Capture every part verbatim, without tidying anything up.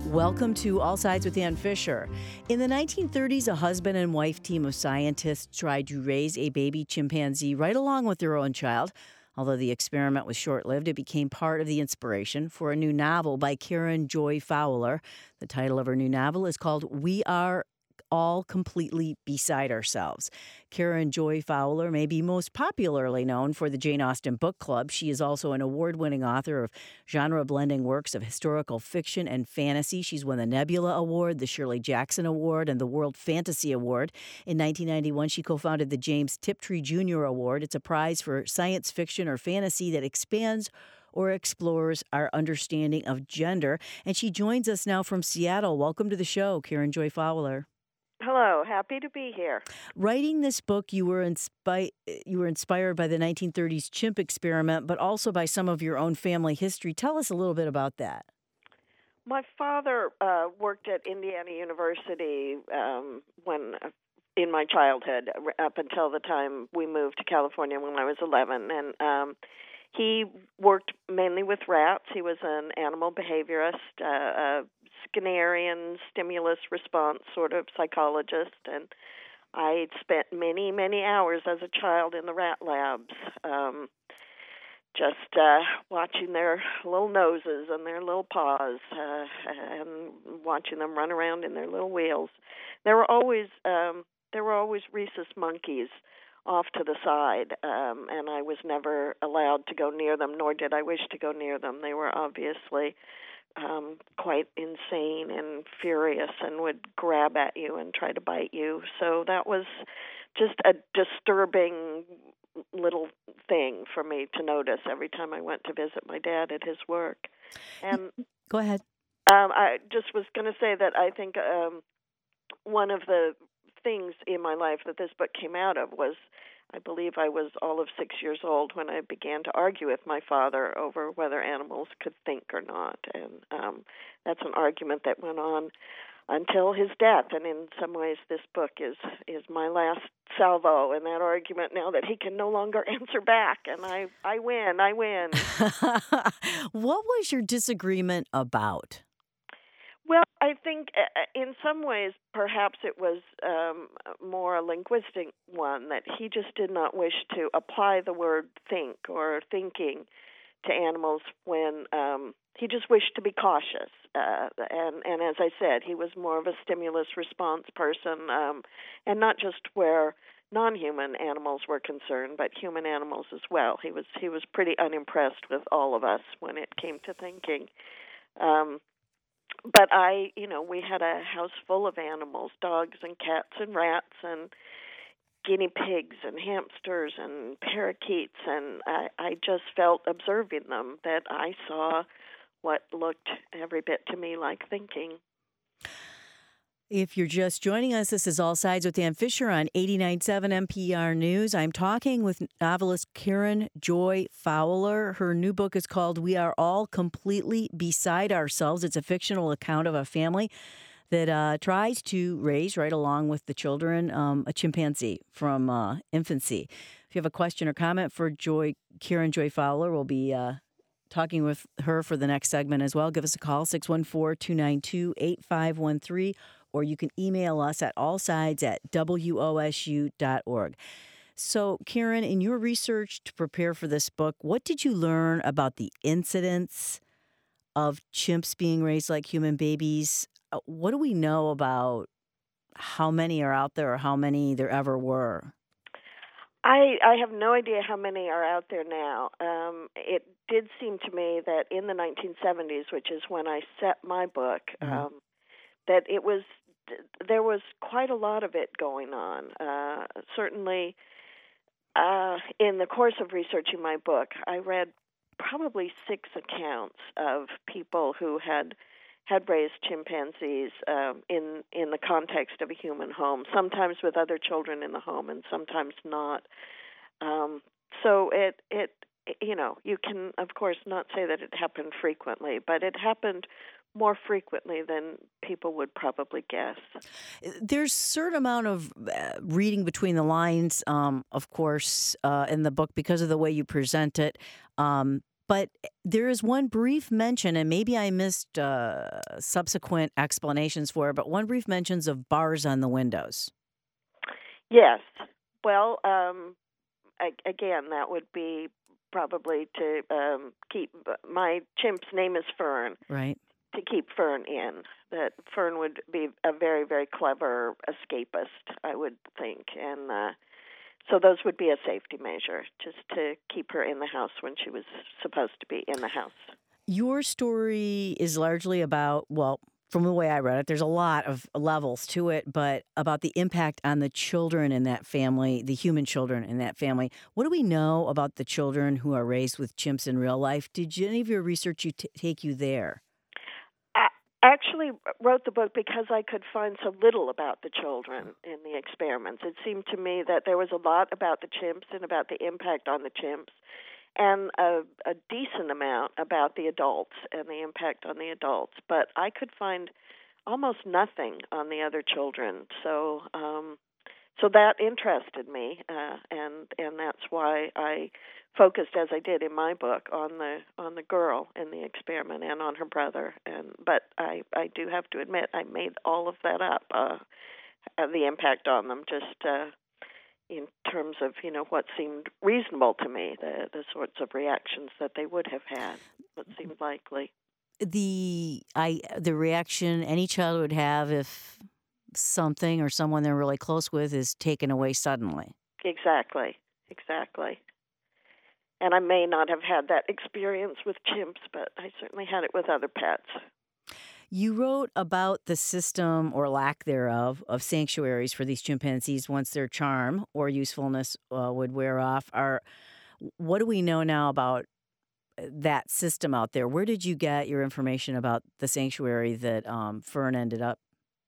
Welcome to All Sides with Ann Fisher. In the nineteen thirties, a husband and wife team of scientists tried to raise a baby chimpanzee right along with their own child. Although the experiment was short-lived, it became part of the inspiration for a new novel by Karen Joy Fowler. The title of her new novel is called We Are All Completely Beside Ourselves. Karen Joy Fowler may be most popularly known for the Jane Austen Book Club. She is also an award-winning author of genre-blending works of historical fiction and fantasy. She's won the Nebula Award, the Shirley Jackson Award, and the World Fantasy Award. In nineteen ninety-one, she co-founded the James Tiptree Junior Award. It's a prize for science fiction or fantasy that expands or explores our understanding of gender. And she joins us now from Seattle. Welcome to the show, Karen Joy Fowler. Hello, happy to be here. Writing this book, you were inspi- you were inspired by the nineteen thirties chimp experiment, but also by some of your own family history. Tell us a little bit about that. My father uh, worked at Indiana University um, when, in my childhood, up until the time we moved to California when I was eleven, and um, he worked mainly with rats. He was an animal behaviorist, uh, a Skinnerian stimulus response sort of psychologist, and I spent many, many hours as a child in the rat labs, um, just uh, watching their little noses and their little paws, uh, and watching them run around in their little wheels. There were always um, there were always rhesus monkeys off to the side, um, and I was never allowed to go near them, nor did I wish to go near them. They were obviously um, quite insane and furious and would grab at you and try to bite you. So that was just a disturbing little thing for me to notice every time I went to visit my dad at his work. And Go ahead. Um, I just was going to say that I think um, one of the things in my life that this book came out of was, I believe I was all of six years old when I began to argue with my father over whether animals could think or not. And um, that's an argument that went on until his death. And in some ways, this book is, is my last salvo in that argument now that he can no longer answer back. And I, I win, I win. What was your disagreement about? Well, I think in some ways, perhaps it was um, more a linguistic one, that he just did not wish to apply the word think or thinking to animals when um, he just wished to be cautious. Uh, and, and as I said, he was more of a stimulus response person, um, and not just where non-human animals were concerned, but human animals as well. He was he was pretty unimpressed with all of us when it came to thinking. Um, But I, you know, we had a house full of animals, dogs and cats and rats and guinea pigs and hamsters and parakeets, and I, I just felt, observing them, that I saw what looked every bit to me like thinking. If you're just joining us, this is All Sides with Ann Fisher on eighty-nine point seven N P R News. I'm talking with novelist Karen Joy Fowler. Her new book is called We Are All Completely Beside Ourselves. It's a fictional account of a family that uh, tries to raise, right along with the children, um, a chimpanzee from uh, infancy. If you have a question or comment for Joy, Karen Joy Fowler, we'll be uh, talking with her for the next segment as well. Give us a call, six one four, two nine two, eight five one three. Or you can email us at allsides at W O S U dot org. So, Karen, in your research to prepare for this book, what did you learn about the incidence of chimps being raised like human babies? What do we know about how many are out there or how many there ever were? I, I have no idea how many are out there now. Um, it did seem to me that in the nineteen seventies, which is when I set my book, mm-hmm. um, that it was there was quite a lot of it going on. Uh, certainly, uh, in the course of researching my book, I read probably six accounts of people who had had raised chimpanzees um, in in the context of a human home, sometimes with other children in the home, and sometimes not. Um, so it it you know you can of course not say that it happened frequently, but it happened more frequently than people would probably guess. There's a certain amount of uh, reading between the lines, um, of course, uh, in the book because of the way you present it. Um, But there is one brief mention, and maybe I missed uh, subsequent explanations for it, but one brief mentions of bars on the windows. Yes. Well, um, I, again, that would be probably to um, keep, my chimp's name is Fern. Right. To keep Fern in. That Fern would be a very, very clever escapist, I would think. And uh, so those would be a safety measure, just to keep her in the house when she was supposed to be in the house. Your story is largely about, well, from the way I read it, there's a lot of levels to it, but about the impact on the children in that family, the human children in that family. What do we know about the children who are raised with chimps in real life? Did any of your research you t- take you there? I actually wrote the book because I could find so little about the children in the experiments. It seemed to me that there was a lot about the chimps and about the impact on the chimps, and a, a decent amount about the adults and the impact on the adults. But I could find almost nothing on the other children. So um, so that interested me, uh, and and that's why I focused, as I did in my book, on the on the girl in the experiment and on her brother. And but I, I do have to admit I made all of that up, uh, the impact on them, just uh, in terms of, you know, what seemed reasonable to me, the the sorts of reactions that they would have had, what seemed likely. The I the reaction any child would have if something or someone they're really close with is taken away suddenly. Exactly, exactly. And I may not have had that experience with chimps, but I certainly had it with other pets. You wrote about the system or lack thereof of sanctuaries for these chimpanzees once their charm or usefulness uh, would wear off. Are what do we know now about that system out there? Where did you get your information about the sanctuary that um, Fern ended up?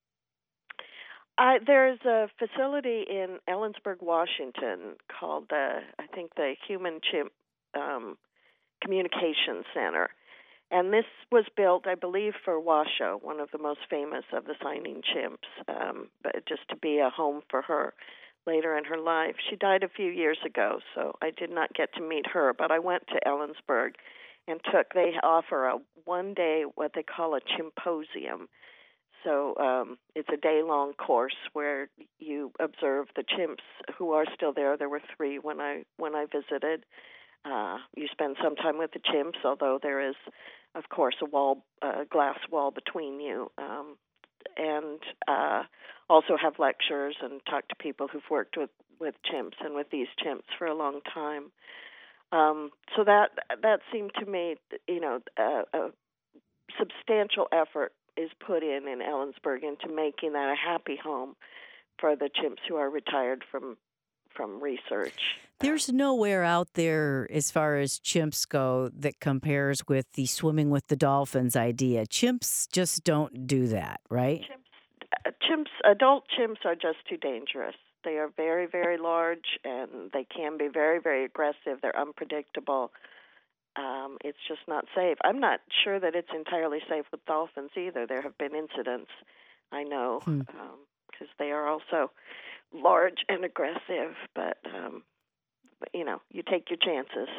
I, there's a facility in Ellensburg, Washington, called the, I think, the Human Chimp um, Communication Center. And this was built, I believe, for Washoe, one of the most famous of the signing chimps, um, but just to be a home for her later in her life. She died a few years ago, so I did not get to meet her, but I went to Ellensburg and took, they offer a one-day, what they call a chimposium. So um, it's a day-long course where you observe the chimps who are still there. There were three when I when I visited. Uh, you spend some time with the chimps, although there is, of course, a wall, a glass wall between you, um, and uh, also have lectures and talk to people who've worked with, with chimps and with these chimps for a long time. Um, so that that seemed to me, you know, a, a substantial effort is put in in Ellensburg into making that a happy home for the chimps who are retired from from research. There's nowhere out there as far as chimps go that compares with the swimming with the dolphins idea. Chimps just don't do that, right? Chimps, uh, chimps, adult chimps are just too dangerous. They are very, very large, and they can be very, very aggressive. They're unpredictable. Um, it's just not safe. I'm not sure that it's entirely safe with dolphins either. There have been incidents, I know, because hmm. um, they are also large and aggressive. But, um, you know, you take your chances.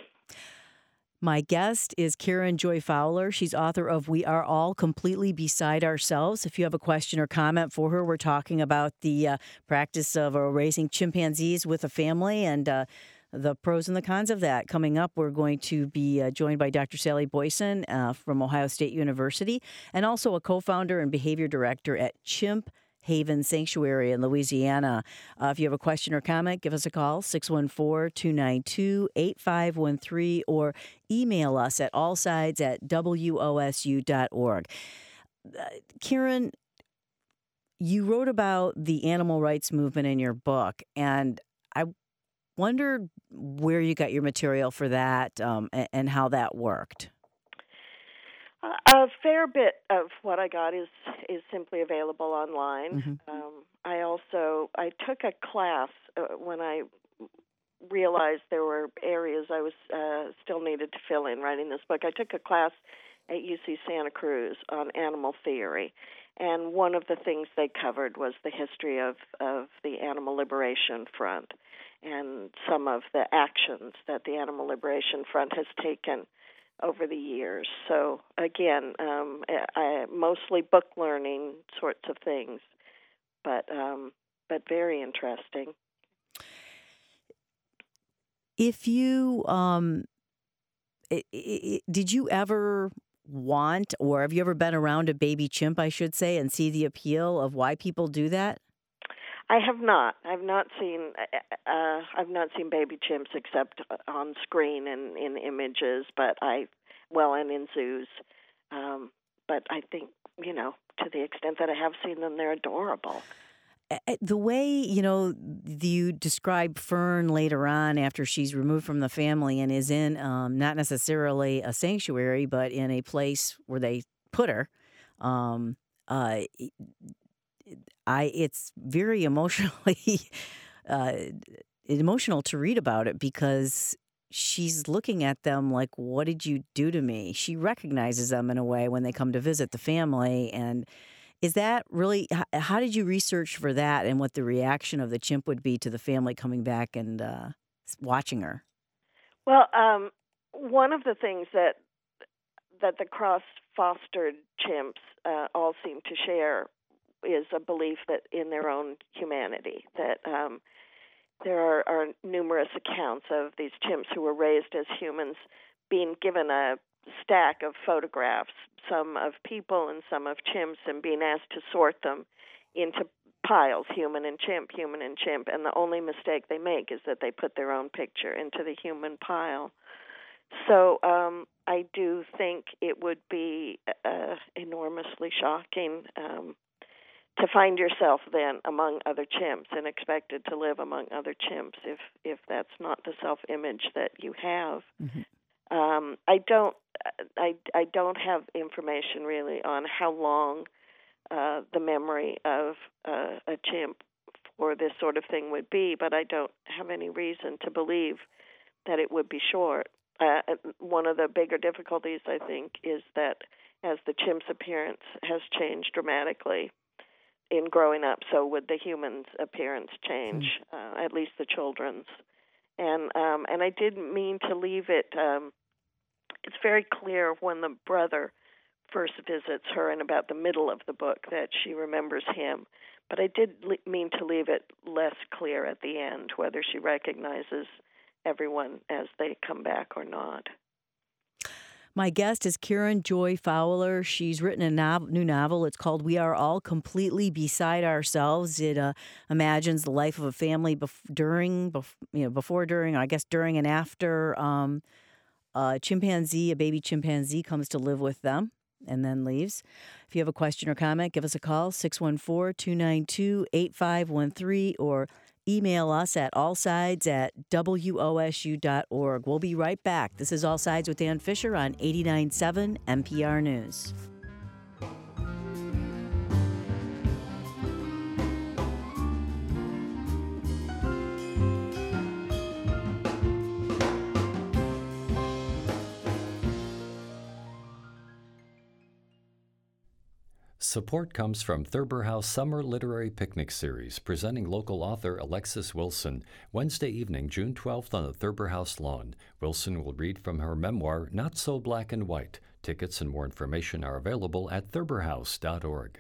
My guest is Karen Joy Fowler. She's author of We Are All Completely Beside Ourselves. If you have a question or comment for her, we're talking about the uh, practice of uh, raising chimpanzees with a family and uh, the pros and the cons of that. Coming up, we're going to be uh, joined by Doctor Sally Boyson uh, from Ohio State University, and also a co-founder and behavior director at Chimp Haven Sanctuary in Louisiana. Uh, if you have a question or comment, give us a call, six one four, two nine two, eight five one three, or email us at allsides at w o s u dot org. Uh, Karen, you wrote about the animal rights movement in your book, and I wondered where you got your material for that um, and, and how that worked. A fair bit of what I got is is simply available online. Mm-hmm. Um, I also I took a class uh, when I realized there were areas I was uh, still needed to fill in writing this book. I took a class at U C Santa Cruz on animal theory, And one of the things they covered was the history of, of the Animal Liberation Front and some of the actions that the Animal Liberation Front has taken over the years. So again, um, I, mostly book learning sorts of things, but um, but very interesting. If you um, it, it, did you ever want, or have you ever been around a baby chimp, I should say, and see the appeal of why people do that? I have not. I've not seen. Uh, I've not seen baby chimps except on screen and in images. But I, well, and in zoos. Um, but I think, you know, to the extent that I have seen them, they're adorable. The way, you know, you describe Fern later on after she's removed from the family and is in um, not necessarily a sanctuary, but in a place where they put her. Um, uh, I it's very emotionally uh, emotional to read about it because she's looking at them like, what did you do to me? She recognizes them in a way when they come to visit the family. And is that really, how did you research for that and what the reaction of the chimp would be to the family coming back and uh, watching her? Well, um, one of the things that that the cross-fostered chimps uh, all seem to share is a belief that in their own humanity, that um, there are, are numerous accounts of these chimps who were raised as humans being given a stack of photographs, some of people and some of chimps, and being asked to sort them into piles, human and chimp, human and chimp, and the only mistake they make is that they put their own picture into the human pile. So um, I do think it would be uh, enormously shocking um, to find yourself then among other chimps and expected to live among other chimps if, if that's not the self-image that you have. Mm-hmm. Um, I don't I, I don't have information really on how long uh, the memory of uh, a chimp for this sort of thing would be, but I don't have any reason to believe that it would be short. Uh, one of the bigger difficulties, I think, is that as the chimp's appearance has changed dramatically in growing up, so would the human's appearance change, mm. uh, at least the children's. And um, and I didn't mean to leave it. Um, it's very clear when the brother first visits her in about the middle of the book that she remembers him. But I did le- mean to leave it less clear at the end whether she recognizes everyone as they come back or not. My guest is Karen Joy Fowler. She's written a novel, new novel. It's called We Are All Completely Beside Ourselves. It uh, imagines the life of a family bef- during, bef- you know, before, during, I guess during and after um, a chimpanzee, a baby chimpanzee comes to live with them and then leaves. If you have a question or comment, give us a call, six one four, two nine two, eight five one three, or email us at allsides at W O S U dot org. We'll be right back. This is All Sides with Ann Fisher on eighty-nine point seven N P R News. Support comes from Thurber House Summer Literary Picnic Series, presenting local author Alexis Wilson. Wednesday evening, June twelfth on the Thurber House lawn. Wilson will read from her memoir, Not So Black and White. Tickets and more information are available at thurber house dot org.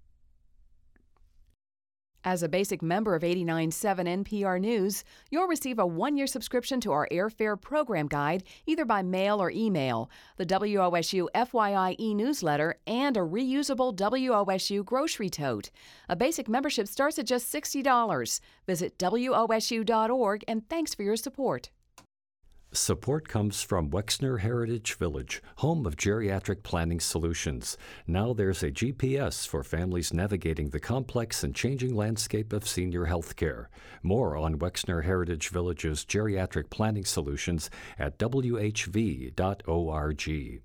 As a basic member of eighty-nine point seven N P R News, you'll receive a one-year subscription to our Airfare Program Guide, either by mail or email, the W O S U F Y I e-newsletter, and a reusable W O S U grocery tote. A basic membership starts at just sixty dollars. Visit W O S U dot org, and thanks for your support. Support comes from Wexner Heritage Village, home of geriatric planning solutions. Now there's a G P S for families navigating the complex and changing landscape of senior health care. More on Wexner Heritage Village's geriatric planning solutions at W H V dot org.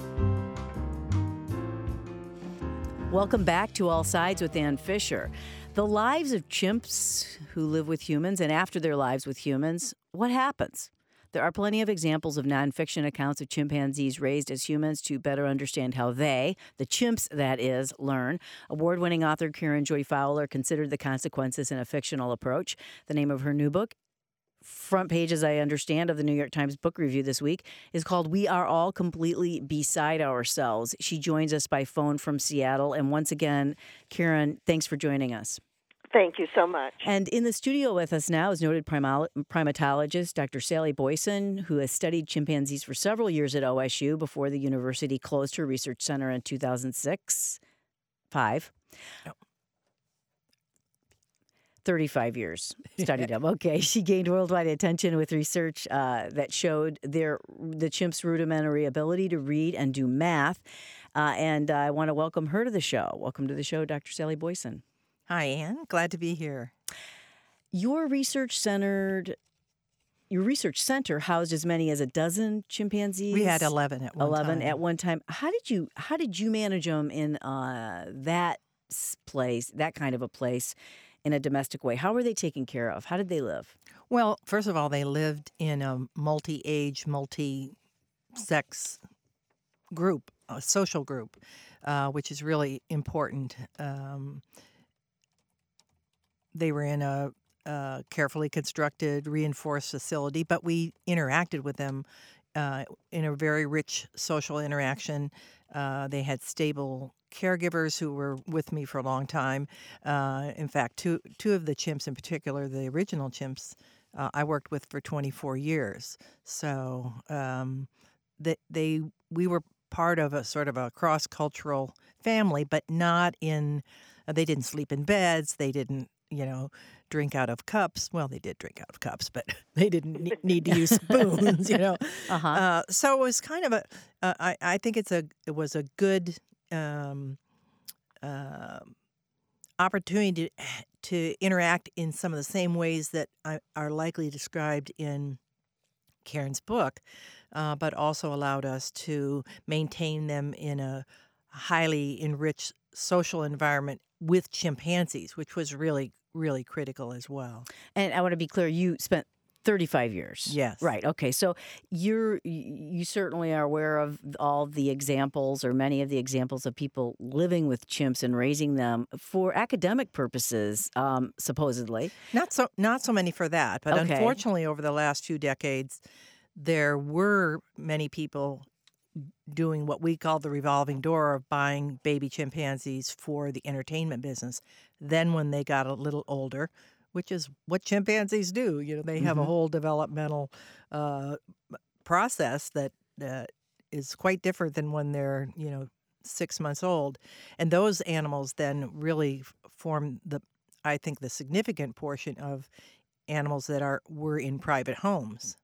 Welcome back to All Sides with Ann Fisher. The lives of chimps who live with humans and after their lives with humans, what happens? There are plenty of examples of nonfiction accounts of chimpanzees raised as humans to better understand how they, the chimps that is, learn. Award-winning author Karen Joy Fowler considered the consequences in a fictional approach. The name of her new book, front page, as I understand, of the New York Times Book Review this week, is called We Are All Completely Beside Ourselves. She joins us by phone from Seattle. And once again, Karen, thanks for joining us. Thank you so much. And in the studio with us now is noted primal- primatologist Doctor Sally Boyson, who has studied chimpanzees for several years at O S U before the university closed her research center in two thousand six. Five. No. thirty-five years studied them. Okay. She gained worldwide attention with research uh, that showed their the chimps' rudimentary ability to read and do math. Uh, and uh, I want to welcome her to the show. Welcome to the show, Doctor Sally Boyson. Hi, Ann. Glad to be here. Your research centered, your research center housed as many as a dozen chimpanzees. We had eleven at one eleven time. at one time. How did you how did you manage them in uh, that place, that kind of a place, in a domestic way? How were they taken care of? How did they live? Well, first of all, they lived in a multi-age, multi-sex group, a social group, uh, which is really important. Um, They were in a, a carefully constructed, reinforced facility, but we interacted with them uh, in a very rich social interaction. Uh, they had stable caregivers who were with me for a long time. Uh, in fact, two two of the chimps in particular, the original chimps, uh, I worked with for twenty-four years. So um, they, they we were part of a sort of a cross-cultural family, but not in. Uh, they didn't sleep in beds. They didn't. You know, drink out of cups. Well, they did drink out of cups, but they didn't ne- need to use spoons. You know, uh-huh. uh, so it was kind of a. Uh, I I think it's a it was a good um, uh, opportunity to to interact in some of the same ways that I, are likely described in Karen's book, uh, but also allowed us to maintain them in a highly enriched social environment with chimpanzees, which was really, really critical as well. And I want to be clear, you spent thirty-five years. Yes. Right. Okay. So you're you certainly are aware of all the examples or many of the examples of people living with chimps and raising them for academic purposes, um, supposedly. Not so not so many for that, but Okay. unfortunately over the last few decades, there were many people doing what we call the revolving door of buying baby chimpanzees for the entertainment business. Then when they got a little older, which is what chimpanzees do, you know, they have Mhm. a whole developmental uh, process that uh, is quite different than when they're, you know, six months old. And those animals then really f- form the, I think, the significant portion of animals that are were in private homes.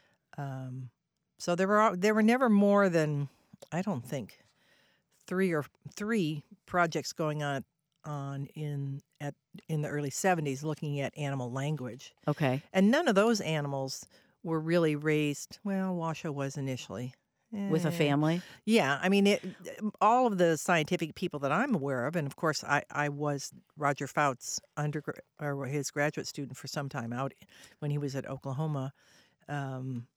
Um, So there were there were never more than, I don't think, three or three projects going on on in at in the early seventies looking at animal language, Okay. and none of those animals were really raised. Well, Washoe was initially With a Eh, family? Yeah, I mean, it, all of the scientific people that I'm aware of, and of course, I, I was Roger Fouts' undergrad or his graduate student for some time out when he was at Oklahoma. Um,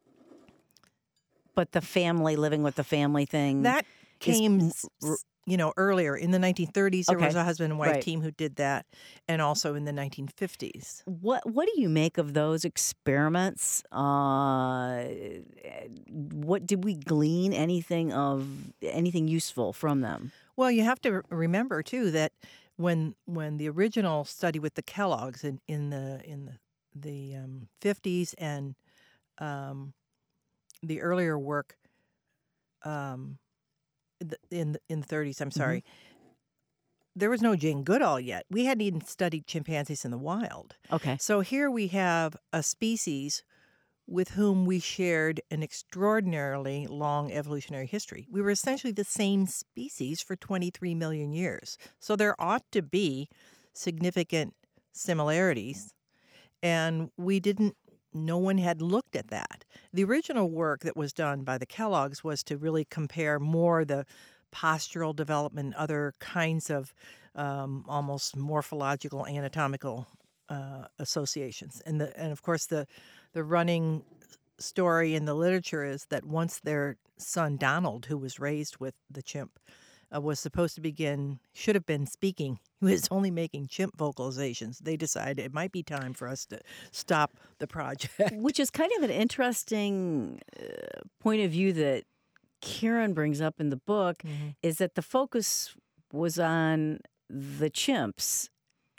But the family, living with the family thing. That is came, m- s- s- you know, earlier in the nineteen thirties. There was Okay. a husband and wife Right. team who did that, and also in the nineteen fifties. What what do you make of those experiments? Uh, what did we glean anything of anything useful from them? Well, you have to re- remember too that when when the original study with the Kellogg's in, in the in the the um, fifties and um, the earlier work um, the- in the, in the thirties, I'm sorry, there was no Jane Goodall yet. We hadn't even studied chimpanzees in the wild. Okay. So here we have a species with whom we shared an extraordinarily long evolutionary history. We were essentially the same species for twenty-three million years. So there ought to be significant similarities, and we didn't, no one had looked at that. The original work that was done by the Kellogg's was to really compare more the postural development, other kinds of um, almost morphological, anatomical uh, associations. And the and of course the the running story in the literature is that once their son Donald, who was raised with the chimp, uh, was supposed to begin, should have been speaking. He was only making chimp vocalizations. They decided it might be time for us to stop the project. Which is kind of an interesting uh, point of view that Karen brings up in the book, mm-hmm. is that the focus was on the chimps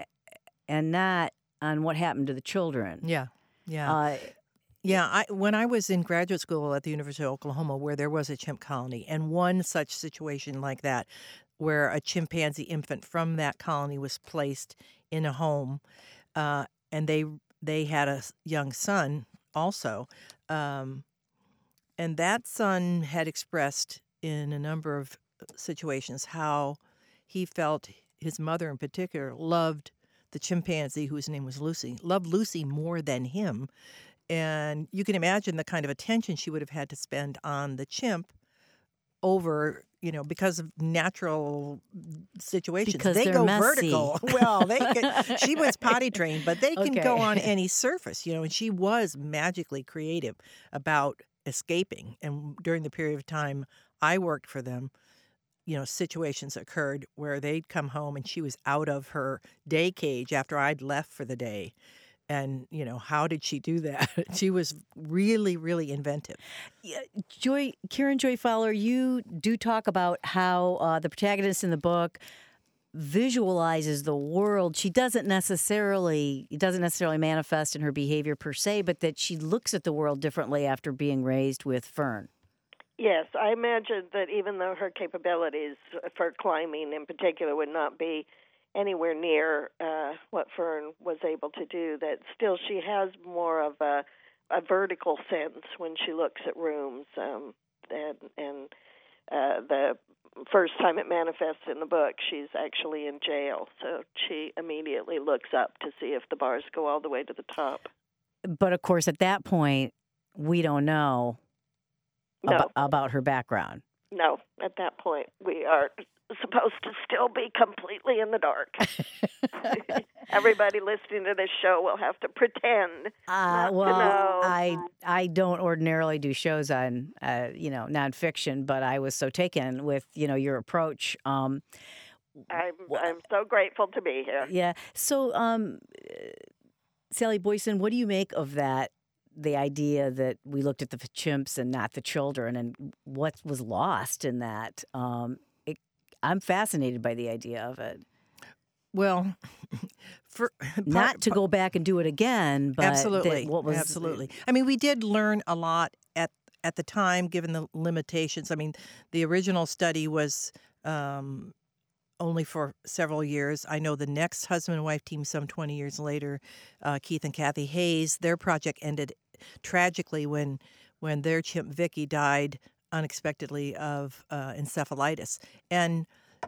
and not on what happened to the children. Yeah, yeah. Uh, Yeah, I, when I was in graduate school at the University of Oklahoma, where there was a chimp colony, and one such situation like that, where a chimpanzee infant from that colony was placed in a home, uh, and they they had a young son also, um, and that son had expressed in a number of situations how he felt his mother in particular loved the chimpanzee, whose name was Lucy, loved Lucy more than him. And you can imagine the kind of attention she would have had to spend on the chimp over, you know, because of natural situations. Because they they're go messy. vertical. Well, they can, she was potty trained, but they can Okay. go on any surface, you know, and she was magically creative about escaping. And during the period of time I worked for them, you know, situations occurred where they'd come home and she was out of her day cage after I'd left for the day. And, you know, how did she do that? She was really, really inventive. Yeah, Joy, Karen Joy Fowler, you do talk about how uh, the protagonist in the book visualizes the world. She doesn't necessarily, it doesn't necessarily manifest in her behavior per se, but that she looks at the world differently after being raised with Fern. Yes, I imagine that even though her capabilities for climbing in particular would not be anywhere near uh, what Fern was able to do, that still she has more of a, a vertical sense when she looks at rooms. Um, and and uh, the first time it manifests in the book, she's actually in jail. So she immediately looks up to see if the bars go all the way to the top. But, of course, at that point, we don't know No. ab- about her background. No, at that point, we are supposed to still be completely in the dark. Everybody listening to this show will have to pretend Uh, not well, to know. I I don't ordinarily do shows on uh, you know nonfiction, but I was so taken with you know your approach. Um, I'm wh- I'm so grateful to be here. yeah. So, um, uh, Sally Boyson, what do you make of that? The idea that we looked at the chimps and not the children, and what was lost in that. Um, it, I'm fascinated by the idea of it. Well, for Not to go back and do it again, but absolutely, that what was absolutely. I mean, we did learn a lot at at the time, given the limitations. I mean, the original study was um, only for several years. I know the next husband and wife team, some twenty years later, uh, Keith and Kathy Hayes, their project ended tragically when when their chimp Vicky died unexpectedly of uh, encephalitis, and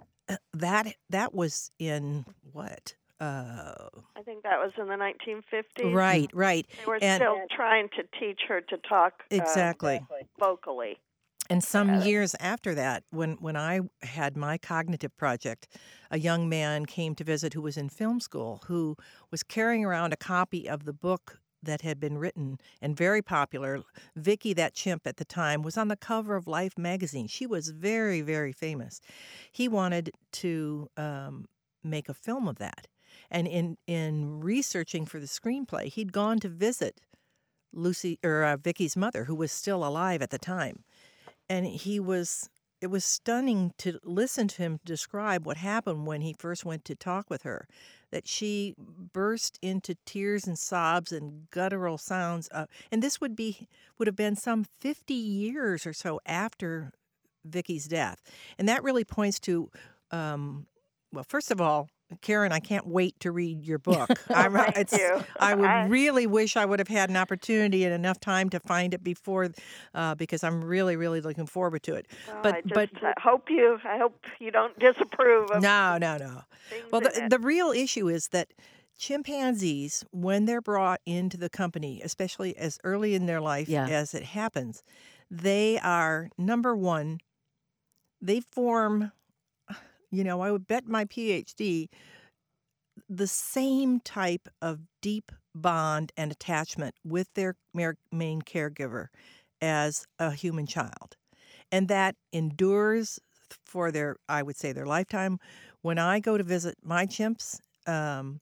that that was in what? Uh, I think that was in the nineteen fifties. right, right. They were and still trying to teach her to talk uh, exactly. vocally. And some Uh, years after that, when, when I had my cognitive project, a young man came to visit who was in film school, who was carrying around a copy of the book that had been written and very popular. Vicky, that chimp at the time, was on the cover of Life magazine. She was very, very famous. He wanted to um, make a film of that. And in, in researching for the screenplay, he'd gone to visit Lucy or uh, Vicky's mother, who was still alive at the time. And he was, it was stunning to listen to him describe what happened when he first went to talk with her, that she burst into tears and sobs and guttural sounds. Uh, and this would be, would have been some fifty years or so after Vicky's death. And that really points to, um, well, first of all, Karen, I can't wait to read your book. I'm, Thank it's, you. I would I- really wish I would have had an opportunity and enough time to find it before, uh, because I'm really, really looking forward to it. Oh, but I just but I hope you I hope you don't disapprove of no, no, no. things Well, in the, it. the real issue is that chimpanzees, when they're brought into the company, especially as early in their life Yeah. as it happens, they are, number one, they form you know, I would bet my PhD the same type of deep bond and attachment with their mer- main caregiver as a human child. And that endures for their, I would say, their lifetime. When I go to visit my chimps, um,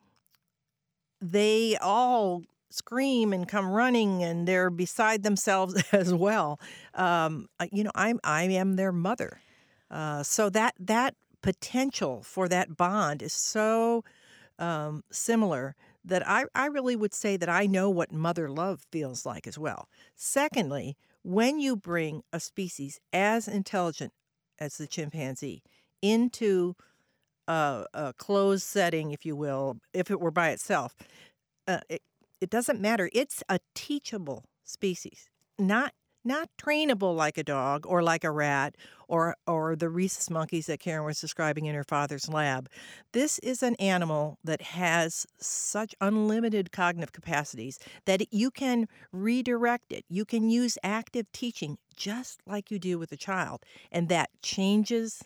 they all scream and come running, and they're beside themselves as well. Um, I- you know, I'm I am their mother, uh, so that that potential for that bond is so um, similar that I I really would say that I know what mother love feels like as well. Secondly, when you bring a species as intelligent as the chimpanzee into a, a closed setting, if you will, if it were by itself, uh, it, it doesn't matter. It's a teachable species, not not trainable like a dog or like a rat or or the rhesus monkeys that Karen was describing in her father's lab. This is an animal that has such unlimited cognitive capacities that you can redirect it. You can use active teaching just like you do with a child, and that changes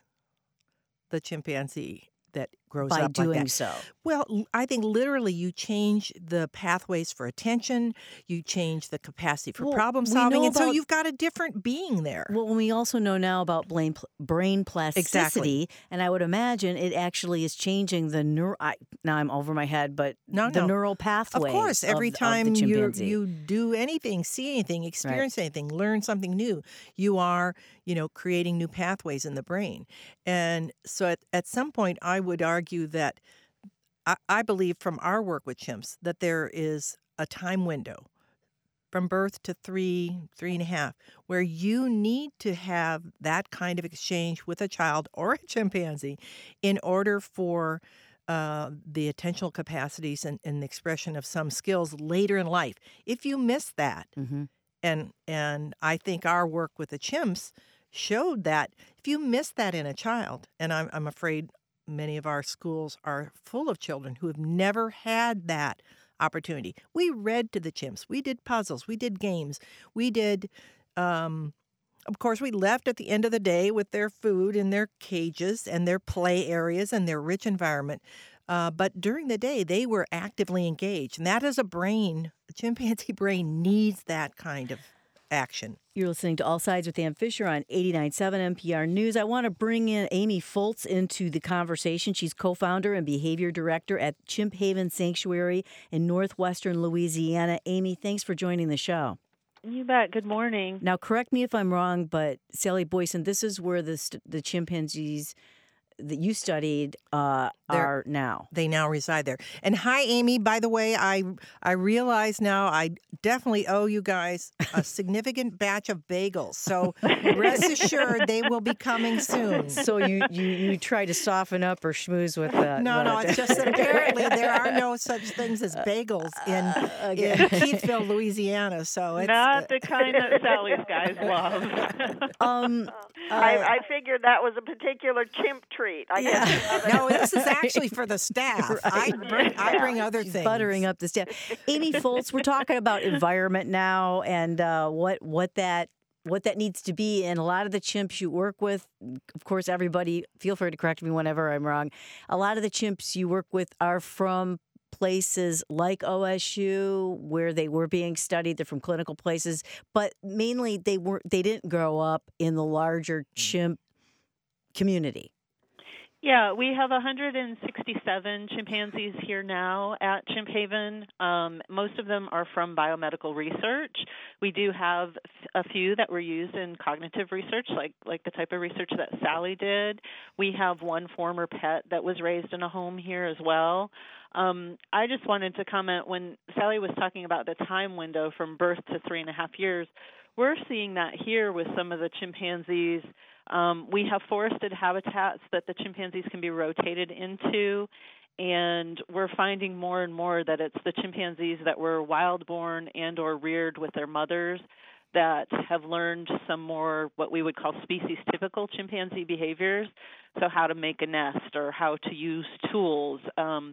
the chimpanzee that grows By up like doing that. so. Well, l- I think literally you change the pathways for attention, you change the capacity for Well, problem we solving, know and so about- you've got a different being there. Well, we also know now about brain, brain plasticity, and I would imagine it actually is changing the neural. I, now I'm over my head, but No, the no. neural Of pathways. course, every of, of time the you chimpanzee. you do anything, see anything, experience anything, learn something new, you are, you know, creating new pathways in the brain. And so at, at some point, I would argue that I, I believe from our work with chimps that there is a time window from birth to three, three and a half, where you need to have that kind of exchange with a child or a chimpanzee in order for uh, the attentional capacities and, and the expression of some skills later in life. If you miss that, Mm-hmm. and and I think our work with the chimps showed that if you miss that in a child, and I'm, I'm afraid many of our schools are full of children who have never had that opportunity. We read to the chimps. We did puzzles. We did games. We did, um, of course, we left at the end of the day with their food and their cages and their play areas and their rich environment. Uh, but during the day, they were actively engaged. And that is a brain, a chimpanzee brain needs that kind of action. You're listening to All Sides with Ann Fisher on eighty-nine point seven N P R News. I want to bring in Amy Foltz into the conversation. She's co-founder and behavior director at Chimp Haven Sanctuary in northwestern Louisiana. Amy, thanks for joining the show. You bet. Good morning. Now, correct me if I'm wrong, but Sally Boyson, this is where the st- the chimpanzees that you studied uh, They're- are now. They now reside there. And hi, Amy. By the way, I I realize now I definitely owe you guys a significant batch of bagels. So rest assured, they will be coming soon. So you, you, you try to soften up or schmooze with uh, No, no, the- it's just that apparently there are no such things as bagels in, okay. in Keithville, Louisiana. So it's Not the kind that Sally's guys love. um, I, uh, I figured that was a particular chimp treat. I Yeah. guess. no, this is actually for the staff. I bring I bring other things. buttering up the staff. Amy Foltz, we're talking about environment now and uh, what what that what that needs to be. And a lot of the chimps you work with, of course, everybody, feel free to correct me whenever I'm wrong. A lot of the chimps you work with are from places like O S U where they were being studied. They're from clinical places, but mainly they weren't. They didn't grow up in the larger chimp community. Yeah, we have one hundred sixty-seven chimpanzees here now at Chimp Haven. Um, most of them are from biomedical research. We do have a few that were used in cognitive research, like like the type of research that Sally did. We have one former pet that was raised in a home here as well. Um, I just wanted to comment when Sally was talking about the time window from birth to three and a half years. We're seeing that here with some of the chimpanzees. Um, we have forested habitats that the chimpanzees can be rotated into, and we're finding more and more that it's the chimpanzees that were wild-born and or reared with their mothers that have learned some more what we would call species-typical chimpanzee behaviors, so how to make a nest or how to use tools, um,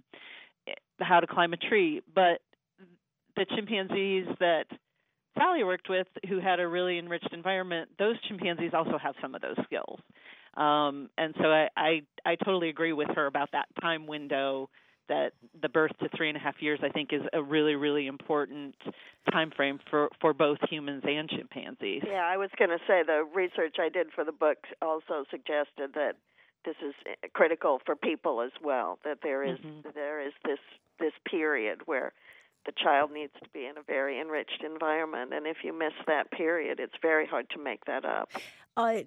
how to climb a tree. But the chimpanzees that Sally worked with, who had a really enriched environment, those chimpanzees also have some of those skills. Um, and so I, I, I totally agree with her about that time window, that the birth to three and a half years, I think, is a really, really important time frame for, for both humans and chimpanzees. Yeah, I was going to say the research I did for the book also suggested that this is critical for people as well, that there is mm-hmm. there is this this period where the child needs to be in a very enriched environment, and if you miss that period, it's very hard to make that up. Uh,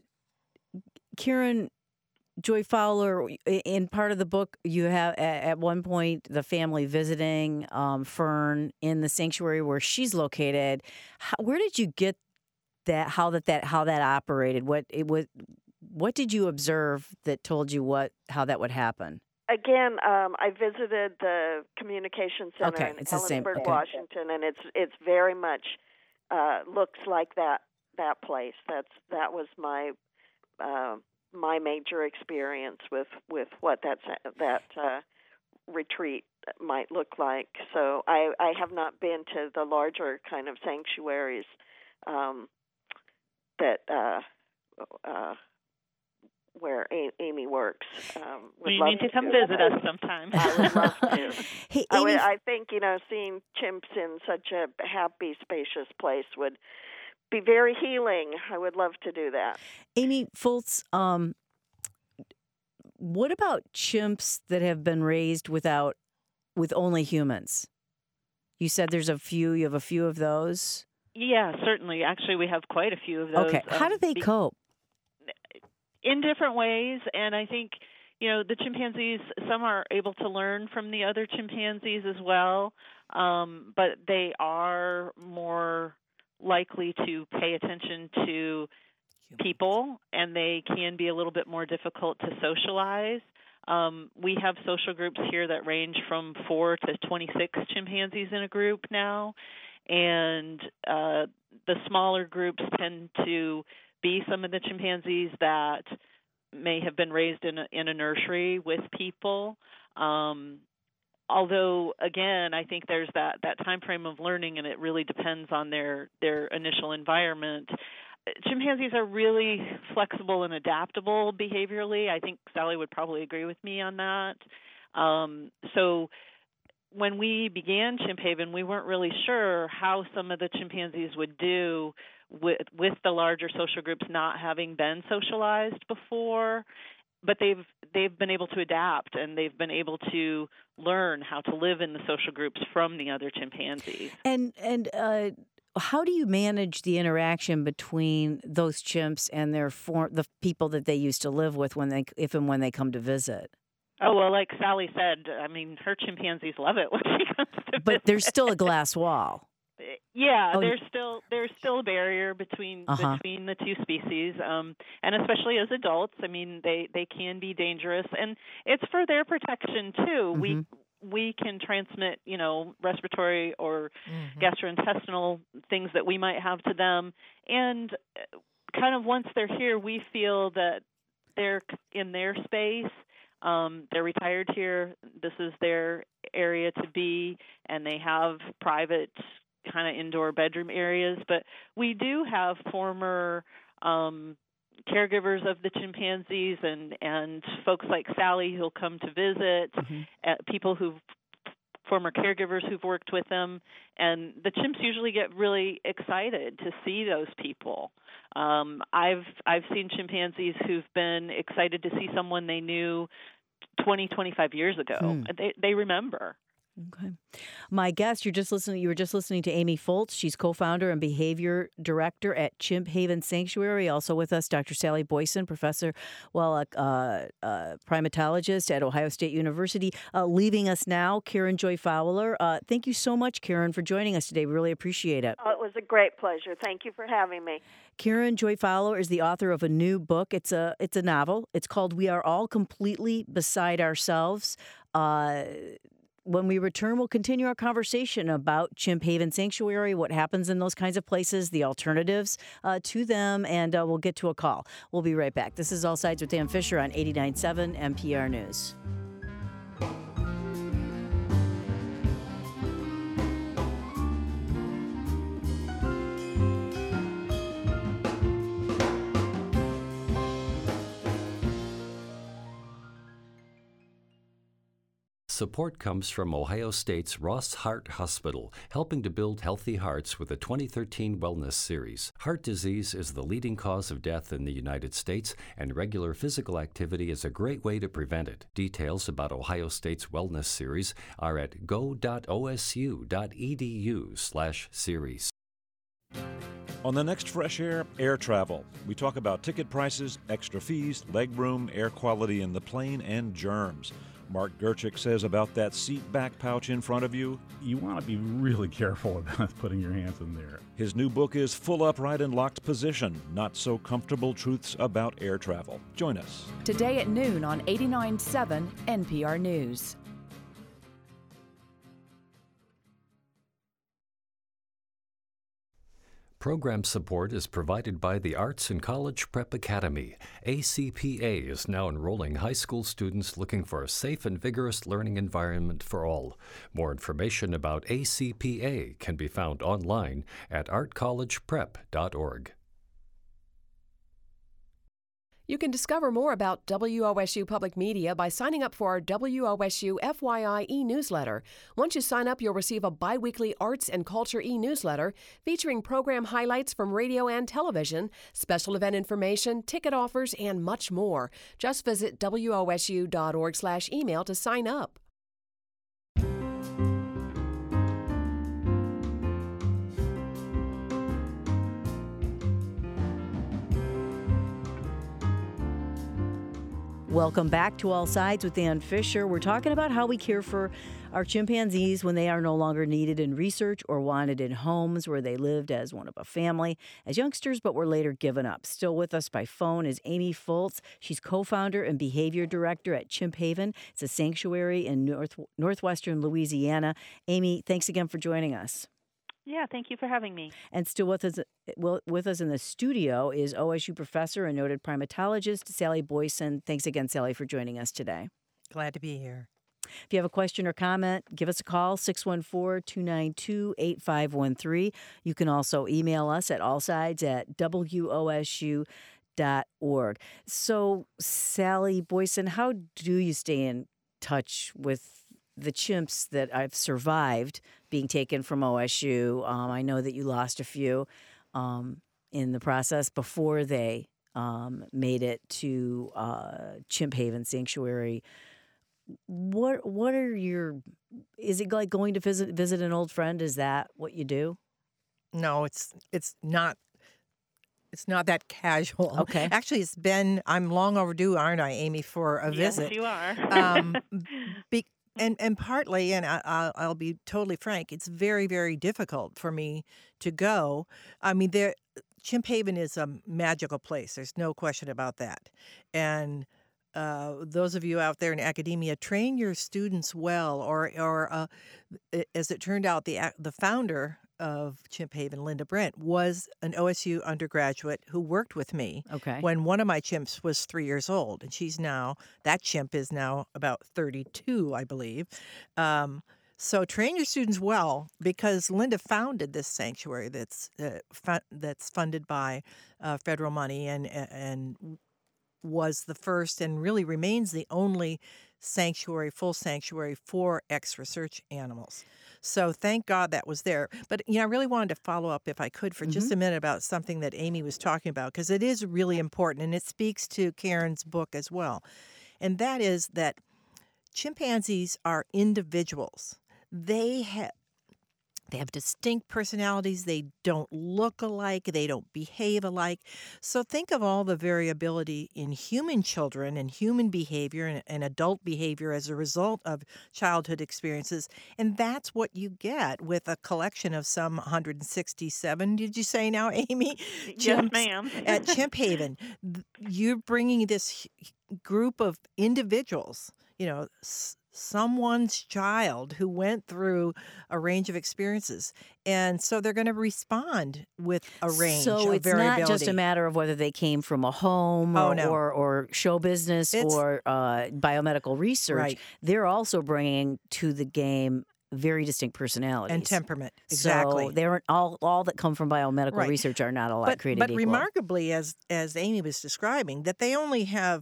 Karen Joy Fowler, in part of the book, you have at one point the family visiting um, Fern in the sanctuary where she's located. How, where did you get that? How that, that how that operated? What it was? What did you observe that told you what how that would happen? Again, um, I visited the communication center okay, in it's the same. Ellensburg, Okay. Washington, and it's it's very much uh, looks like that that place. That's that was my. Uh, my major experience with, with what that's, that uh, retreat might look like. So I, I have not been to the larger kind of sanctuaries um, that uh, uh, where a- Amy works. Um, well, you need to, to come visit us sometime. I would love to. Hey, I, would, Amy... I think, you know, seeing chimps in such a happy, spacious place would be very healing. I would love to do that. Amy Fultz, um, what about chimps that have been raised without, with only humans? You said there's a few. You have a few of those. Yeah, certainly. Actually, we have quite a few of those. Okay, how um, do they be- cope? In different ways, and I think, you know, the chimpanzees, some are able to learn from the other chimpanzees as well, um, but they are more likely to pay attention to people, and they can be a little bit more difficult to socialize. Um, we have social groups here that range from four to twenty-six chimpanzees in a group now, and uh, the smaller groups tend to be some of the chimpanzees that may have been raised in a, in a nursery with people. Um, Although, again, I think there's that, that time frame of learning, and it really depends on their, their initial environment. Chimpanzees are really flexible and adaptable behaviorally. I think Sally would probably agree with me on that. Um, so when we began Chimp Haven, we weren't really sure how some of the chimpanzees would do with, with the larger social groups not having been socialized before. But they've they've been able to adapt, and they've been able to learn how to live in the social groups from the other chimpanzees. And and uh, how do you manage the interaction between those chimps and their form, the people that they used to live with when they, if and when they come to visit? Oh, well, like Sally said, I mean, her chimpanzees love it when she comes to But visit. there's still a glass wall. Yeah, oh. there's still there's still a barrier between uh-huh. between the two species, um, and especially as adults. I mean, they, they can be dangerous, and it's for their protection too. Mm-hmm. We we can transmit, you know, respiratory or mm-hmm. gastrointestinal things that we might have to them, and kind of once they're here, we feel that they're in their space. Um, they're retired here. This is their area to be, and they have private kind of indoor bedroom areas. But we do have former um, caregivers of the chimpanzees and, and folks like Sally who'll come to visit, mm-hmm. uh, people who've former caregivers who've worked with them, and the chimps usually get really excited to see those people. Um, I've I've seen chimpanzees who've been excited to see someone they knew twenty, twenty-five years ago. Hmm. They they remember. Okay. My guest, you're just listening. You were just listening to Amy Fultz. She's co-founder and behavior director at Chimp Haven Sanctuary. Also with us, Doctor Sally Boyson, professor, well, a uh, uh, primatologist at Ohio State University. Uh, leaving us now, Karen Joy Fowler. Uh, thank you so much, Karen, for joining us today. We really appreciate it. Oh, it was a great pleasure. Thank you for having me. Karen Joy Fowler is the author of a new book. It's a it's a novel. It's called We Are All Completely Beside Ourselves. Uh, When we return, we'll continue our conversation about Chimp Haven Sanctuary, what happens in those kinds of places, the alternatives uh, to them, and uh, we'll get to a call. We'll be right back. This is All Sides with Dan Fisher on eighty-nine point seven N P R News. Support comes from Ohio State's Ross Heart Hospital, helping to build healthy hearts with the twenty thirteen Wellness Series. Heart disease is the leading cause of death in the United States, and regular physical activity is a great way to prevent it. Details about Ohio State's Wellness Series are at go.osu.edu slash series. On the next Fresh Air, air travel. We talk about ticket prices, extra fees, legroom, air quality in the plane, and germs. Mark Gerchik says about that seat back pouch in front of you. You want to be really careful about putting your hands in there. His new book is Full Upright and Locked Position, Not So Comfortable Truths About Air Travel. Join us. Today at noon on eighty-nine point seven N P R News. Program support is provided by the Arts and College Prep Academy. A C P A is now enrolling high school students looking for a safe and vigorous learning environment for all. More information about A C P A can be found online at art college prep dot org. You can discover more about W O S U Public Media by signing up for our W O S U F Y I e-newsletter. Once you sign up, you'll receive a biweekly arts and culture e-newsletter featuring program highlights from radio and television, special event information, ticket offers, and much more. Just visit W O S U dot org slash email to sign up. Welcome back to All Sides with Ann Fisher. We're talking about how we care for our chimpanzees when they are no longer needed in research or wanted in homes where they lived as one of a family as youngsters but were later given up. Still with us by phone is Amy Fultz. She's co-founder and behavior director at Chimp Haven. It's a sanctuary in north, northwestern Louisiana. Amy, thanks again for joining us. Yeah, thank you for having me. And still with us, well, with us in the studio is O S U professor and noted primatologist Sally Boyson. Thanks again, Sally, for joining us today. Glad to be here. If you have a question or comment, give us a call, six one four, two nine two, eight five one three. You can also email us at allsides at W O S U dot org. So, Sally Boyson, how do you stay in touch with the chimps that I've survived being taken from O S U? Um, I know that you lost a few um, in the process before they um, made it to uh, Chimp Haven Sanctuary. What what are your? Is it like going to visit visit an old friend? Is that what you do? No, it's it's not. It's not that casual. Okay. Actually, it's been. I'm long overdue, aren't I, Amy, for a yes, visit? Yes, you are. um, be, And and partly, and I, I'll, I'll be totally frank, it's very, very difficult for me to go. I mean, there, Chimp Haven is a magical place. There's no question about that. And uh, those of you out there in academia, train your students well. Or, or uh, as it turned out, the the founder of Chimp Haven, Linda Brent, was an O S U undergraduate who worked with me okay. when one of my chimps was three years old. And she's now, that chimp is now about thirty-two, I believe. Um, so train your students well, because Linda founded this sanctuary that's uh, fu- that's funded by uh, federal money and and was the first and really remains the only sanctuary, full sanctuary for ex-research animals. So thank God that was there. But, you know, I really wanted to follow up, if I could, for mm-hmm. just a minute about something that Amy was talking about, because it is really important, and it speaks to Karen's book as well. And that is that chimpanzees are individuals. They have They have distinct personalities. They don't look alike. They don't behave alike. So think of all the variability in human children and human behavior and, and adult behavior as a result of childhood experiences. And that's what you get with a collection of some one hundred sixty-seven, did you say now, Amy? Yes, ma'am. At Chimp Haven. You're bringing this group of individuals, you know, someone's child who went through a range of experiences. And so they're going to respond with a range so of it's variability. not just a matter of whether they came from a home oh, or, no. or, or show business it's, or uh, biomedical research. Right. They're also bringing to the game very distinct personalities. And temperament, exactly. So they aren't all all that come from biomedical right. research are not a lot but, created but equal. remarkably, as as Amy was describing, that they only have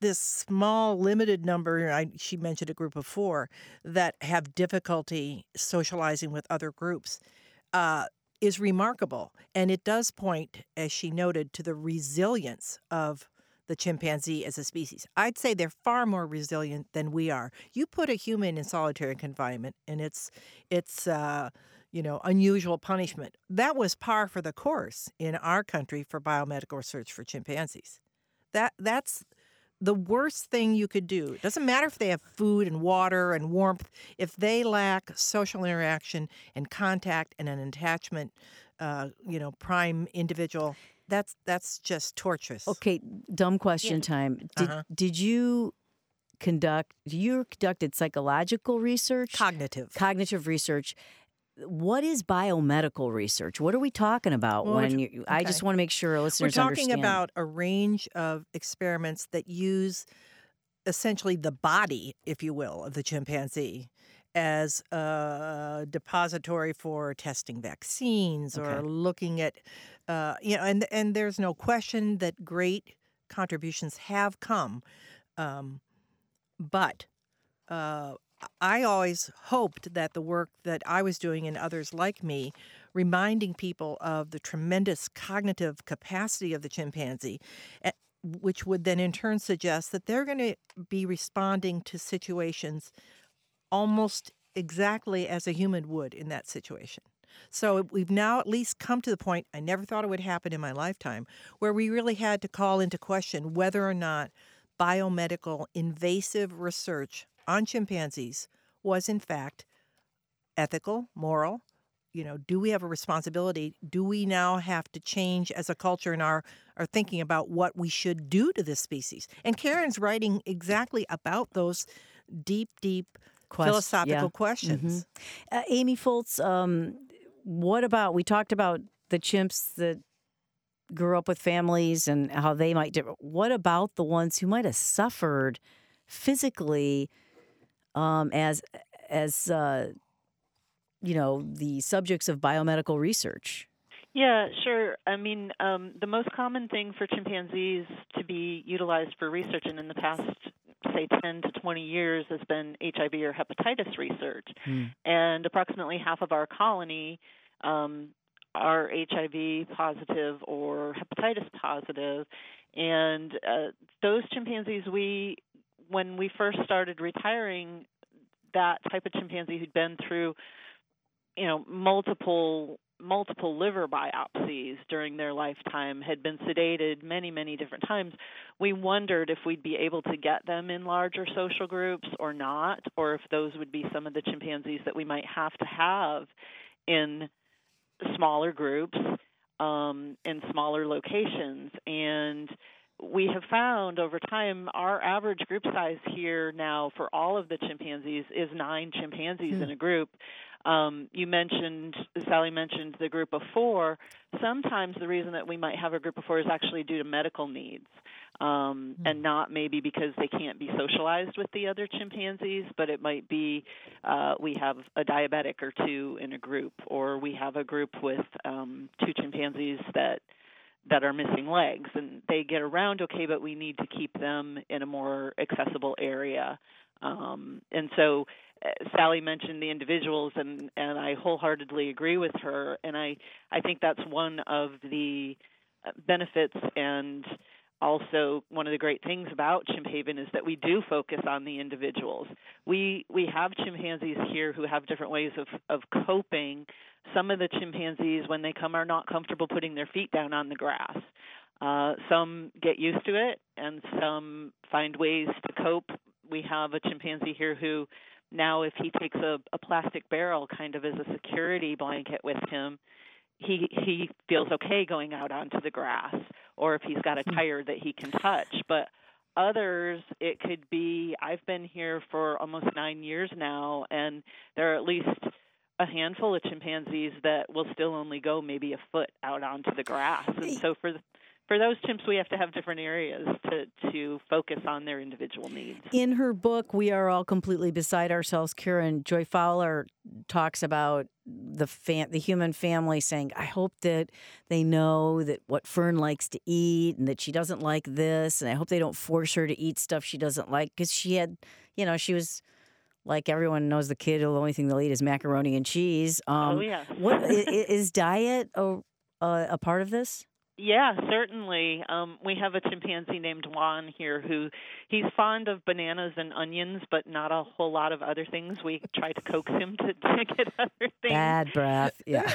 this small, limited number, I, she mentioned a group of four, that have difficulty socializing with other groups, uh, is remarkable. And it does point, as she noted, to the resilience of the chimpanzee as a species. I'd say they're far more resilient than we are. You put a human in solitary confinement, and it's it's uh, you know unusual punishment. That was par for the course in our country for biomedical research for chimpanzees. That that's the worst thing you could do. It doesn't matter if they have food and water and warmth. If they lack social interaction and contact and an attachment, uh, you know, prime individual. That's that's just torturous. Okay, dumb question yeah. time. Did uh-huh. did you conduct? You conducted psychological research, cognitive, cognitive research. What is biomedical research? What are we talking about? Well, when you, okay. I just want to make sure our listeners understand. We're talking understand. about a range of experiments that use essentially the body, if you will, of the chimpanzee as a depository for testing vaccines okay. or looking at, uh, you know, and and there's no question that great contributions have come, um, but uh, I always hoped that the work that I was doing and others like me, reminding people of the tremendous cognitive capacity of the chimpanzee, which would then in turn suggest that they're going to be responding to situations almost exactly as a human would in that situation. So we've now at least come to the point, I never thought it would happen in my lifetime, where we really had to call into question whether or not biomedical invasive research on chimpanzees was in fact ethical, moral. You know, do we have a responsibility? Do we now have to change as a culture in our, our thinking about what we should do to this species? And Karen's writing exactly about those deep, deep Quest, philosophical yeah. questions. Mm-hmm. Uh, Amy Foltz, um, what about, we talked about the chimps that grew up with families and how they might differ. What about the ones who might have suffered physically um, as, as uh, you know, the subjects of biomedical research? Yeah, sure. I mean, um, the most common thing for chimpanzees to be utilized for research, and in the past, say, ten to twenty years, has been H I V or hepatitis research. Mm. And approximately half of our colony um, are H I V positive or hepatitis positive. And uh, those chimpanzees, we, when we first started retiring, that type of chimpanzee who'd been through, you know, multiple multiple liver biopsies during their lifetime, had been sedated many, many different times, we wondered if we'd be able to get them in larger social groups or not, or if those would be some of the chimpanzees that we might have to have in smaller groups, um, in smaller locations. And we have found over time our average group size here now for all of the chimpanzees is nine chimpanzees mm. in a group. Um, you mentioned, Sally mentioned the group of four. Sometimes the reason that we might have a group of four is actually due to medical needs, um, mm. and not maybe because they can't be socialized with the other chimpanzees, but it might be uh, we have a diabetic or two in a group, or we have a group with um, two chimpanzees that that are missing legs, and they get around okay, but we need to keep them in a more accessible area. Um, and so uh, Sally mentioned the individuals, and, and I wholeheartedly agree with her, and I, I think that's one of the benefits and also one of the great things about Chimphaven is that we do focus on the individuals. We we have chimpanzees here who have different ways of, of coping. Some of the chimpanzees, when they come, are not comfortable putting their feet down on the grass. Uh, some get used to it, and some find ways to cope. We have a chimpanzee here who now, if he takes a, a plastic barrel kind of as a security blanket with him, he he feels okay going out onto the grass, or if he's got a tire that he can touch. But others, it could be, I've been here for almost nine years now, and there are at least a handful of chimpanzees that will still only go maybe a foot out onto the grass. And so for the, for those chimps, we have to have different areas to, to focus on their individual needs. In her book, We Are All Completely Beside Ourselves, Karen Joy Fowler talks about the fam- the human family saying, I hope that they know that what Fern likes to eat and that she doesn't like this, and I hope they don't force her to eat stuff she doesn't like, because she had, you know, she was... Like everyone knows, the kid, the only thing they'll eat is macaroni and cheese. Um, oh, yes. what, is diet a, a, a part of this? Yeah, certainly. Um, we have a chimpanzee named Juan here who he's fond of bananas and onions, but not a whole lot of other things. We try to coax him to, to get other things. Bad breath, yeah.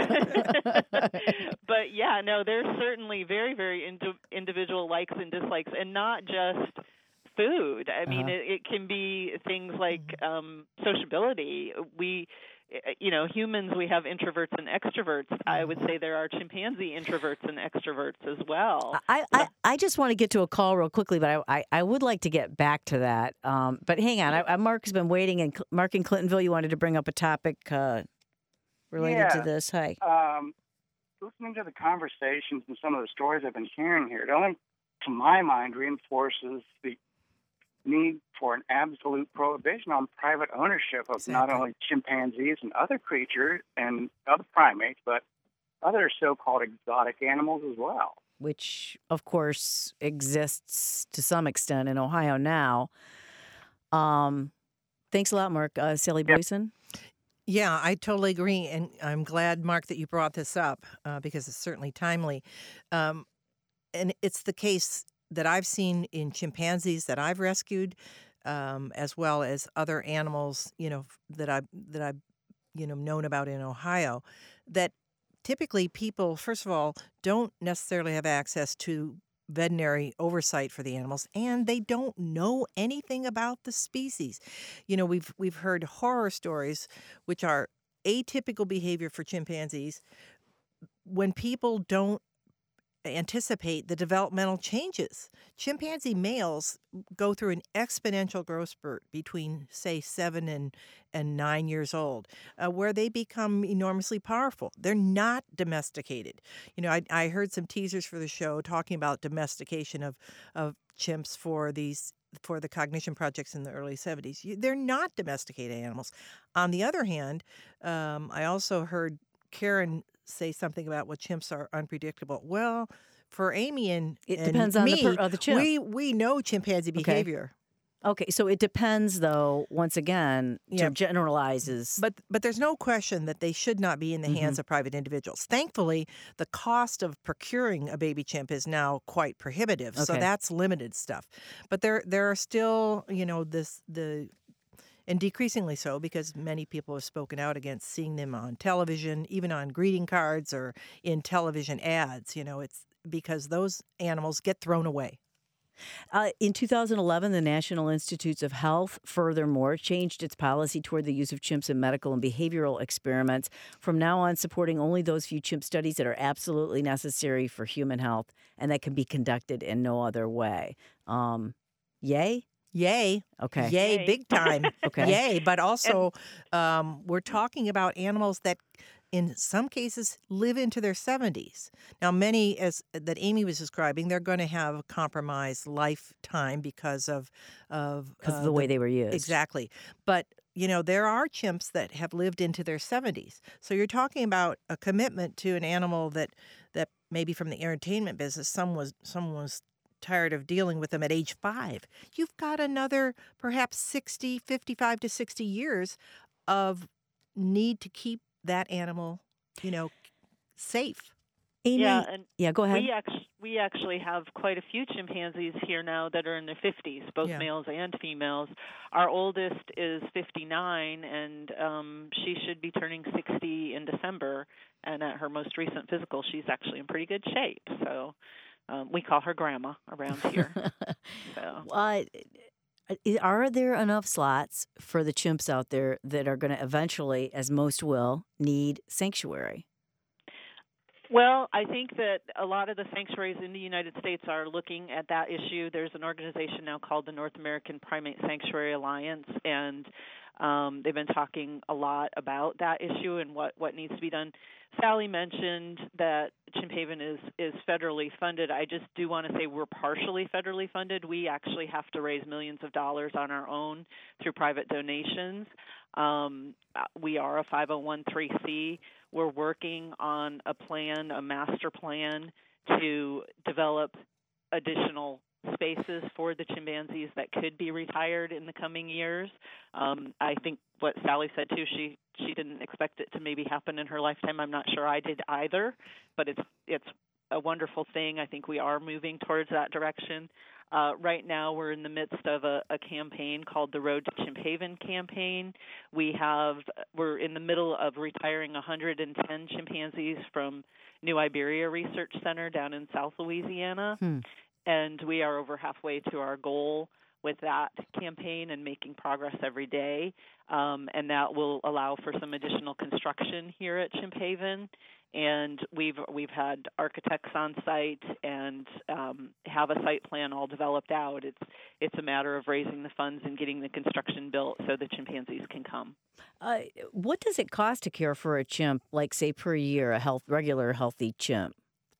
But yeah, no, there's certainly very, very indi- individual likes and dislikes, and not just food. I mean, uh-huh. it, it can be things like um, sociability. We, you know, humans, we have introverts and extroverts. I would say there are chimpanzee introverts and extroverts as well. I, I, I just want to get to a call real quickly, but I, I, I would like to get back to that. Um, but hang on, I, I, Mark has been waiting, and Mark in Clintonville, you wanted to bring up a topic uh, related yeah. to this. Hi. Um, listening to the conversations and some of the stories I've been hearing here, it only, to my mind, reinforces the need for an absolute prohibition on private ownership of exactly. not only chimpanzees and other creatures and other primates, but other so-called exotic animals as well. Which, of course, exists to some extent in Ohio now. Um, thanks a lot, Mark. Uh, Sally yep. Boyson? Yeah, I totally agree, and I'm glad, Mark, that you brought this up uh, because it's certainly timely. Um, and it's the case that I've seen in chimpanzees that I've rescued, um, as well as other animals, you know, that I that I've you know known about in Ohio, that typically people, first of all, don't necessarily have access to veterinary oversight for the animals, and they don't know anything about the species. You know, we've we've heard horror stories, which are atypical behavior for chimpanzees, when people don't anticipate the developmental changes. Chimpanzee males go through an exponential growth spurt between, say, seven and, and nine years old, uh, where they become enormously powerful. They're not domesticated. You know, I, I heard some teasers for the show talking about domestication of, of chimps for these for the cognition projects in the early seventies. They're not domesticated animals. On the other hand, um, I also heard Karen say something about what chimps are unpredictable. Well, for Amy and, it and depends me, on the, per, uh, the chimp. we we know chimpanzee behavior. Okay. okay, so it depends, though. Once again, yeah. to generalize is, but but there's no question that they should not be in the mm-hmm. hands of private individuals. Thankfully, the cost of procuring a baby chimp is now quite prohibitive, okay. so that's limited stuff. But there there are still, you know, this the. And decreasingly so, because many people have spoken out against seeing them on television, even on greeting cards or in television ads. You know, it's because those animals get thrown away. Uh, in two thousand eleven, the National Institutes of Health, furthermore, changed its policy toward the use of chimps in medical and behavioral experiments. From now on, supporting only those few chimp studies that are absolutely necessary for human health and that can be conducted in no other way. Um, yay? Yay. Okay. Yay, Yay. big time. Okay. Yay. But also, um, we're talking about animals that, in some cases, live into their seventies. Now, many, as that Amy was describing, they're going to have a compromised lifetime because of... of, because uh, of the way the, they were used. Exactly. But, you know, there are chimps that have lived into their seventies. So you're talking about a commitment to an animal that, that maybe from the entertainment business, some was, someone was tired of dealing with them at age five. You've got another perhaps sixty, fifty-five to sixty years of need to keep that animal, you know, safe. Amy, yeah, and yeah, go ahead. We actually, we actually have quite a few chimpanzees here now that are in their fifties, both yeah. males and females. Our oldest is fifty-nine, and um, she should be turning sixty in December. And at her most recent physical, she's actually in pretty good shape. So um, we call her Grandma around here. so. Uh, are there enough slots for the chimps out there that are going to eventually, as most will, need sanctuary? Well, I think that a lot of the sanctuaries in the United States are looking at that issue. There's an organization now called the North American Primate Sanctuary Alliance, and um, they've been talking a lot about that issue and what, what needs to be done. Sally mentioned that Chimphaven is is federally funded. I just do want to say we're partially federally funded. We actually have to raise millions of dollars on our own through private donations. Um, we are a five oh one c. We're working on a plan, a master plan, to develop additional spaces for the chimpanzees that could be retired in the coming years. Um, I think what Sally said too, she she didn't expect it to maybe happen in her lifetime. I'm not sure I did either, but it's it's a wonderful thing. I think we are moving towards that direction. Uh, right now, we're in the midst of a, a campaign called the Road to Chimphaven campaign. We have we're in the middle of retiring one hundred ten chimpanzees from New Iberia Research Center down in South Louisiana. Hmm. And we are over halfway to our goal with that campaign and making progress every day. Um, and that will allow for some additional construction here at Chimphaven. And we've we've had architects on site and um, have a site plan all developed out. It's it's a matter of raising the funds and getting the construction built so the chimpanzees can come. Uh, what does it cost to care for a chimp, like say per year, a health regular healthy chimp?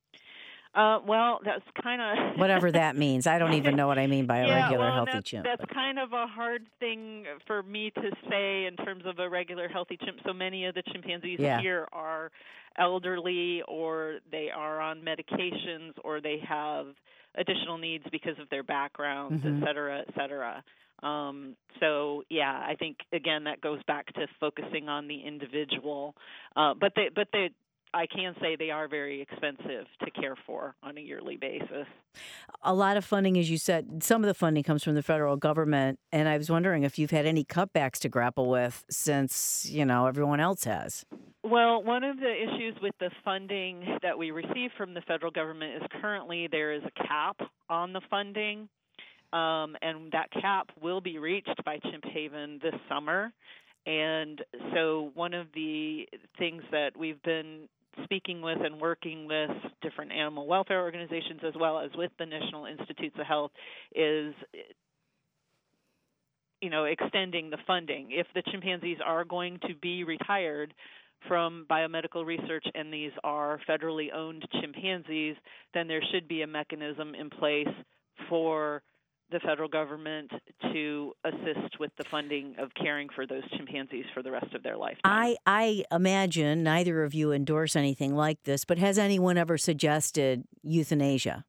Uh, well, that's kind of whatever that means. I don't even know what I mean by a yeah, regular well, healthy that's, chimp. That's kind of a hard thing for me to say in terms of a regular healthy chimp. So many of the chimpanzees yeah. here are elderly, or they are on medications, or they have additional needs because of their backgrounds, mm-hmm. et cetera, et cetera. Um, so yeah, I think again that goes back to focusing on the individual. Uh, but they, but they. I can say they are very expensive to care for on a yearly basis. A lot of funding, as you said, some of the funding comes from the federal government, and I was wondering if you've had any cutbacks to grapple with since, you know, everyone else has. Well, one of the issues with the funding that we receive from the federal government is currently there is a cap on the funding, um, and that cap will be reached by Chimphaven this summer. And so one of the things that we've been speaking with and working with different animal welfare organizations as well as with the National Institutes of Health is, you know, extending the funding. If the chimpanzees are going to be retired from biomedical research and these are federally owned chimpanzees, then there should be a mechanism in place for the federal government to assist with the funding of caring for those chimpanzees for the rest of their lifetime. I, I imagine neither of you endorse anything like this, but has anyone ever suggested euthanasia?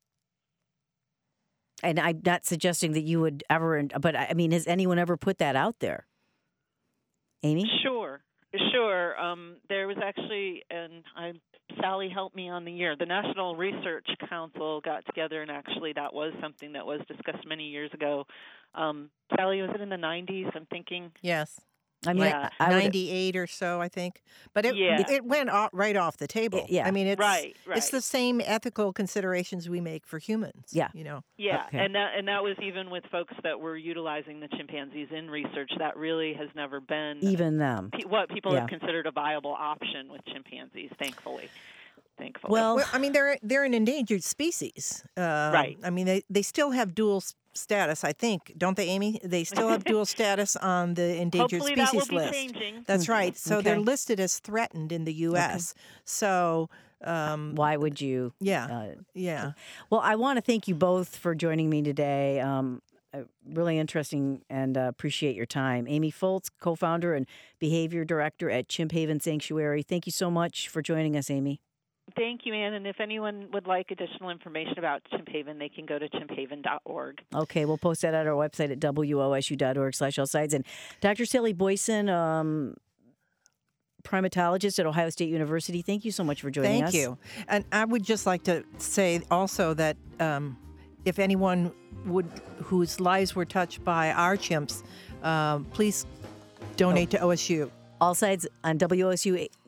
And I'm not suggesting that you would ever, but I mean, has anyone ever put that out there? Amy? Sure. Sure. Um, there was actually, and I, Sally helped me on the year, the National Research Council got together, and actually that was something that was discussed many years ago. Um, Sally, was it in the nineties? I'm thinking. Yes. I mean, yeah. I, I ninety-eight or so, I think. But it yeah. it went off, right off the table. Yeah. I mean, it's right, right. it's the same ethical considerations we make for humans. Yeah. You know. Yeah, okay. and that and that was even with folks that were utilizing the chimpanzees in research. That really has never been even them pe- what people yeah. have considered a viable option with chimpanzees. Thankfully. Thankfully. Well, Well, I mean, they're they're an endangered species. Uh, Right. I mean, they, they still have dual s- status, I think, don't they, Amy? They still have dual status on the endangered hopefully species that will list. be changing. That's right. So Okay. they're listed as threatened in the U S. So, um, why would you? yeah, Uh, yeah. well, I want to thank you both for joining me today. Um, uh, really interesting, and uh, appreciate your time. Amy Fultz, co-founder and behavior director at Chimphaven Sanctuary. Thank you so much for joining us, Amy. Thank you, Ann. And if anyone would like additional information about Chimphaven, they can go to chimphaven dot org. Okay, we'll post that at our website at W O S U dot org slash all sides. And Doctor Sally Boyson, um, primatologist at Ohio State University, thank you so much for joining Thank us. Thank you. And I would just like to say also that um, if anyone would whose lives were touched by our chimps, um, please donate oh. to O S U. All Sides on W O S U